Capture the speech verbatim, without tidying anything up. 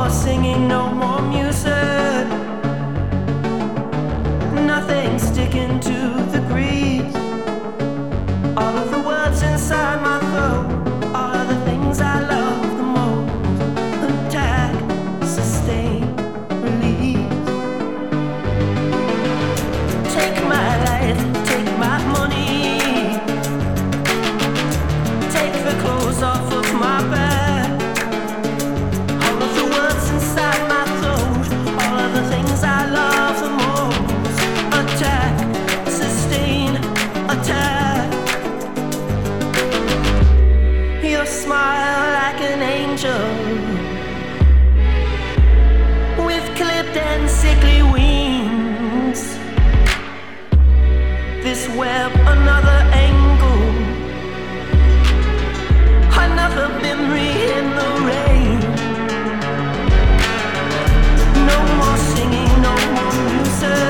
more singing, no more music. Nothing sticking to the breeze. All of the words inside my throat, all of the things I love the most. Attack, sustain, release. Take my life, take my money. Take the clothes off of my back. All of the words inside my throat, all of the things I love the most. Attack, sustain, attack. Your smile like an angel, with clipped and sickly wings. This web, another angle, another memory in the rain. No more singing, no more music.